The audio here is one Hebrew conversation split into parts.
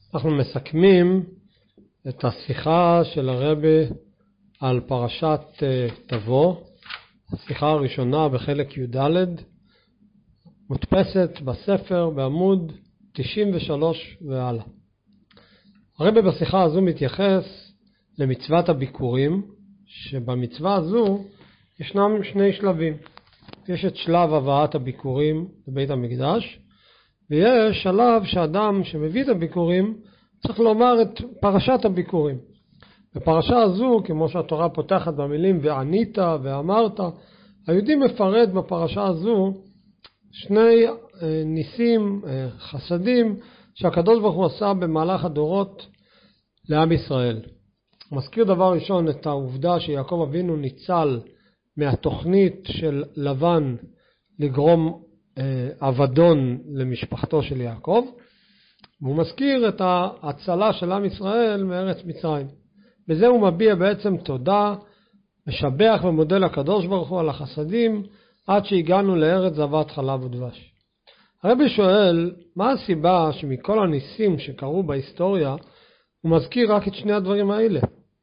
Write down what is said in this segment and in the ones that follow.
אנחנו מסכמים את השיחה של הרבי על פרשת תבוא, השיחה הראשונה בחלק י"ד, מודפסת בספר בעמוד 93 והלאה. הרבי בשיחה הזו מתייחס למצוות הביקורים, שבמצווה הזו ישנם שני שלבים. יש את שלב הבאת הביקורים לבית המקדש, ויש שלב שאדם שמביא את הביקורים צריך לומר את פרשת הביקורים. בפרשה הזו, כמו שהתורה פותחת במילים וענית ואמרת, היהודי מפרט בפרשה הזו שני ניסים, חסדים, שהקדוש ברוך הוא עשה במהלך הדורות לעם ישראל. הוא מזכיר דבר ראשון את העובדה שיעקב אבינו ניצל מהתוכנית של לבן לגרום אבדון למשפחתו של יעקב, והוא מזכיר את ההצלה של עם ישראל מארץ מצרים. בזה הוא מביע בעצם תודה, משבח ומודה לקדוש ברוך הוא על החסדים עד שהגענו לארץ זבת חלב ודבש. הרבי שואל, מה הסיבה שמכל הניסים שקרו בהיסטוריה הוא מזכיר רק את שני הדברים האלה?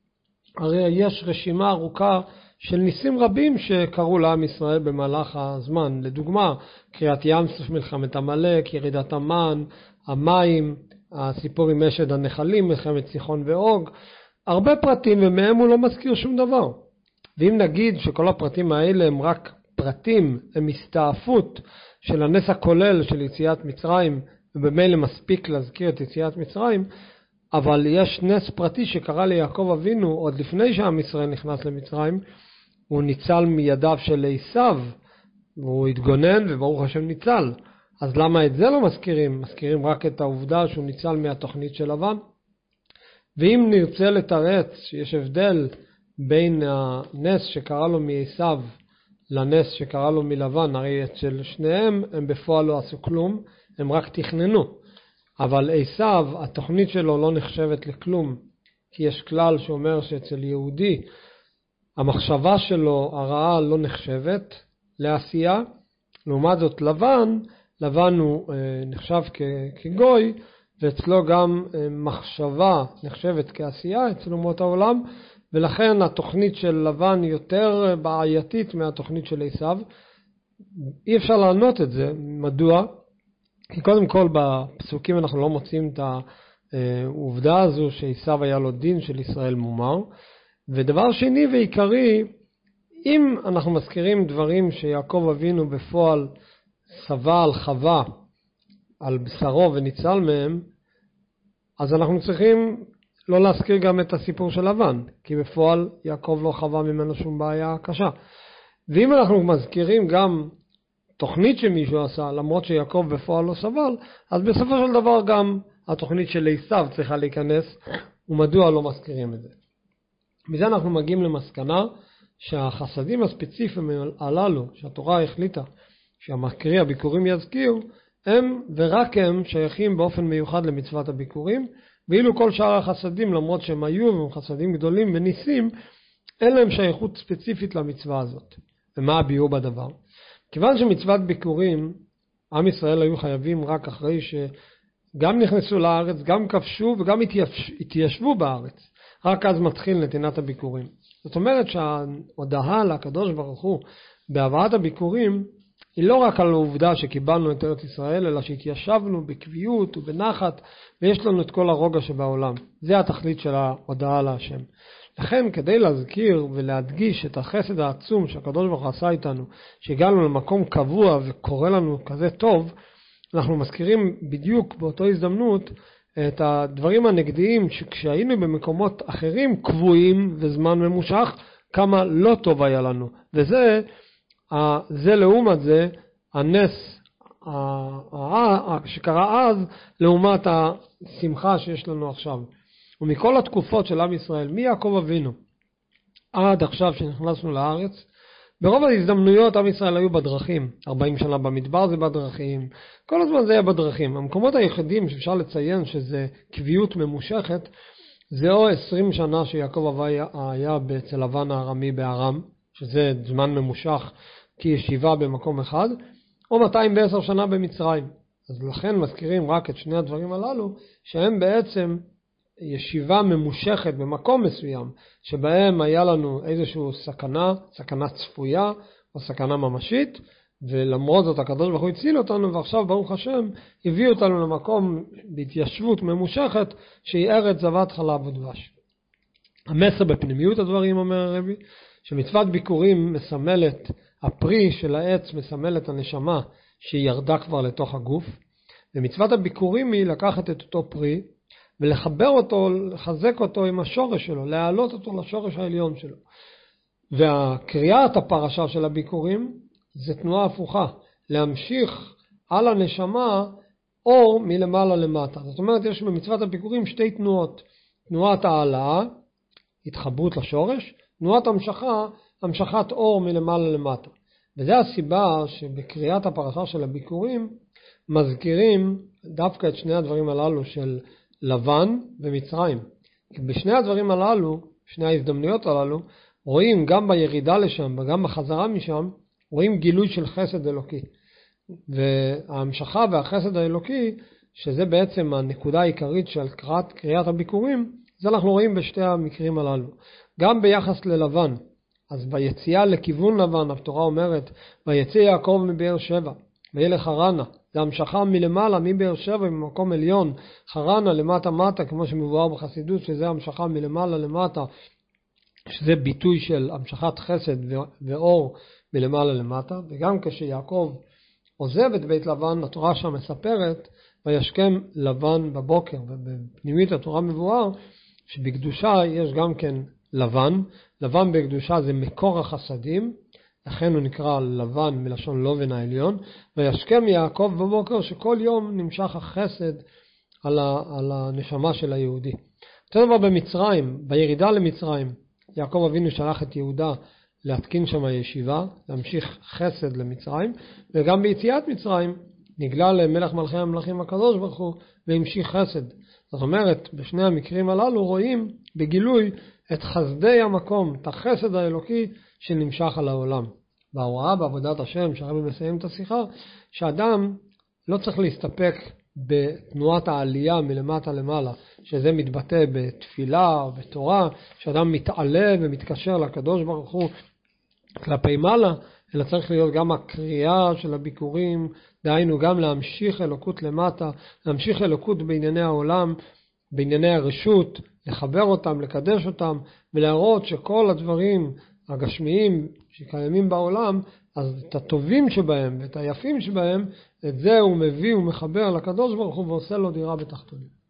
הרי יש רשימה ארוכה של ניסים רבים שקרו לעם ישראל במהלך הזמן. לדוגמה, קריאת ים סוף, מלחמת עמלק, ירידת המן, המים, הסיפור עם אשד הנחלים, מלחמת סיחון ואוג, הרבה פרטים, ומהם הוא לא מזכיר שום דבר. ואם נגיד שכל הפרטים האלה הם רק פרטים, הם הסתעפות של הנס הכולל של יציאת מצרים, ובמילא מספיק להזכיר את יציאת מצרים, אבל יש נס פרטי שקרה ליעקב אבינו עוד לפני שעם ישראל נכנס למצרים. הוא ניצל מידיו של עשיו, והוא התגונן וברוך השם ניצל. אז למה את זה לא מזכירים? מזכירים רק את העובדה שהוא ניצל מהתוכנית של לבן. ואם נרצה לתרץ שיש הבדל בין הנס שקרה לו מעשיו לנס שקרה לו מלבן, הרי אצל שניהם הם בפועל לא עשו כלום, הם רק תכננו. אבל עשיו, התוכנית שלו לא נחשבת לכלום, כי יש כלל שאומר שאצל יהודי המחשבה שלו הרעה לא נחשבת לעשייה. לעומת זאת לבן הוא נחשב כגוי, ואצלו גם מחשבה נחשבת כעשייה אצל אומות העולם, ולכן התוכנית של לבן יותר בעייתית מהתוכנית של עשיו. אי אפשר לענות את זה. מדוע? כי קודם כל בפסוקים אנחנו לא מוצאים את העובדה הזו שעשיו היה לו דין של ישראל מומר. ודבר שני ועיקרי, אם אנחנו מזכירים דברים שיעקב אבינו בפועל סבל חווה על בשרו וניצל מהם, אז אנחנו צריכים לא להזכיר גם את הסיפור של לבן, כי בפועל יעקב לא חווה ממנו שום בעיה קשה. ואם אנחנו מזכירים גם תוכנית שמישהו עשה, למרות שיעקב בפועל לא סבל, אז בסופו של דבר גם התוכנית של עשיו צריכה להיכנס, ומדוע לא מזכירים את זה. מזה אנחנו מגיעים למסקנה שהחסדים הספציפיים הללו שהתורה החליטה שהמקריא הביקורים יזכירו, הם ורק הם שייכים באופן מיוחד למצוות הביקורים, ואילו כל שאר החסדים, למרות שהם היו והם חסדים גדולים וניסים, אין להם שייכות ספציפית למצווה הזאת. ומה הביאור בדבר? כיוון שמצוות ביקורים, עם ישראל היו חייבים רק אחרי שגם נכנסו לארץ, גם כבשו וגם התיישבו בארץ. רק אז מתחיל נתינת הביקורים. זאת אומרת שההודעה לקדוש ברוך הוא בהבאת הביקורים היא לא רק על העובדה שקיבלנו את ארץ ישראל, אלא שהתיישבנו בקביעות ובנחת, ויש לנו את כל הרוגע שבעולם. זה התכלית של ההודעה להשם. לכן כדי להזכיר ולהדגיש את החסד העצום שהקדוש ברוך הוא עשה איתנו, שהגענו למקום קבוע וקורא לנו כזה טוב, אנחנו מזכירים בדיוק באותו הזדמנות את הדברים הנגדיים שכשהיינו במקומות אחרים קבועים וזמן ממושך, כמה לא טוב היה לנו. וזה לעומת זה הנס שקרה אז לעומת השמחה שיש לנו עכשיו. ומכל התקופות של עם ישראל, מיעקב אבינו עד עכשיו שנכנסנו לארץ, ברוב ההזדמנויות עם ישראל היו בדרכים. 40 שנה במדבר זה בדרכים, כל הזמן זה היה בדרכים. המקומות היחידים שאפשר לציין שזה קביעות ממושכת, זה או 20 שנה שיעקב היה אצל לבן הארמי בארם, שזה זמן ממושך כישיבה במקום אחד, או 210 שנה במצרים. אז לכן מזכירים רק את שני הדברים הללו, שהם בעצם ישיבה ממושכת במקום מסוים, שבהם היה לנו איזושהי סכנה צפויה או סכנה ממשית, ולמרות זאת הקדוש ברוך הוא הציל אותנו, ועכשיו ברוך השם הביא אותנו למקום בהתיישבות ממושכת שהיא ארץ זבת חלב ודבש. המסר בפנימיות הדברים, אומר הרבי, שמצוות ביקורים מסמלת, הפרי של העץ מסמלת הנשמה שהיא ירדה כבר לתוך הגוף, ומצוות הביקורים היא לקחת את אותו פרי ולחבר אותו, לחזק אותו עם השורש שלו, להעלות אותו לשורש העליון שלו. והקריאת הפרשה של הביקורים זה תנועה הפוכה, להמשיך על הנשמה אור מלמעלה למטה. זאת אומרת, יש במצוות הביקורים שתי תנועות, תנועת העלאה, התחברות לשורש, תנועת המשכה, המשכת אור מלמעלה למטה. וזה הסיבה שבקריאת הפרשה של הביקורים מזכירים דווקא את שני הדברים הללו של לבן ומצרים. בשני הדברים הללו, שני ההזדמנויות הללו, רואים גם בירידה לשם וגם בחזרה משם, רואים גילוי של חסד אלוקי. וההמשכה והחסד האלוקי, שזה בעצם הנקודה העיקרית של קריאת הביקורים, זה אנחנו רואים בשתי המקרים הללו. גם ביחס ללבן, אז ביציאה לכיוון לבן, התורה אומרת, ויצא יעקב מבאר שבע, וילך חרנה, זה המשכה מלמעלה, מבאר שבע, ממקום עליון, חרנה למטה מטה, כמו שמבואר בחסידות, שזה המשכה מלמעלה למטה, שזה ביטוי של המשכת חסד ואור מלמעלה למטה. וגם כשיעקב עוזב את בית לבן, התורה שם מספרת, וישכם לבן בבוקר, ובפנימית התורה מבואר, שבקדושה יש גם כן לבן, לבן בקדושה זה מקור החסדים, לכן הוא נקרא לבן מלשון לובן העליון, וישכם יעקב בבוקר שכל יום נמשך החסד על הנשמה של היהודי. אותו דבר במצרים, בירידה למצרים, יעקב אבינו שלח את יהודה להתקין שם הישיבה, להמשיך חסד למצרים, וגם ביציאת מצרים נגלה למלך מלכי המלכים הקדוש ברוך הוא והמשיך חסד. זאת אומרת, בשני המקרים הללו רואים בגילוי את חסדי המקום, את החסד האלוקי שנמשך על העולם. בהוראה בעבודת השם, שהרבי מסיים את השיחה, שאדם לא צריך להסתפק בתנועת העלייה מלמטה למעלה, שזה מתבטא בתפילה או בתורה, שאדם מתעלה ומתקשר לקדוש ברוך הוא כלפי מעלה, אלא צריך להיות גם הקריאה של הביקורים, דהיינו גם להמשיך אלוקות למטה, להמשיך אלוקות בענייני העולם, בענייני הרשות, לחבר אותם, לקדש אותם, ולהראות שכל הדברים הגשמיים שקיימים בעולם, אז את הטובים שבהם ואת היפים שבהם, את זה הוא מביא ומחבר לקדוש ברוך הוא ועושה לו דירה בתחתונים.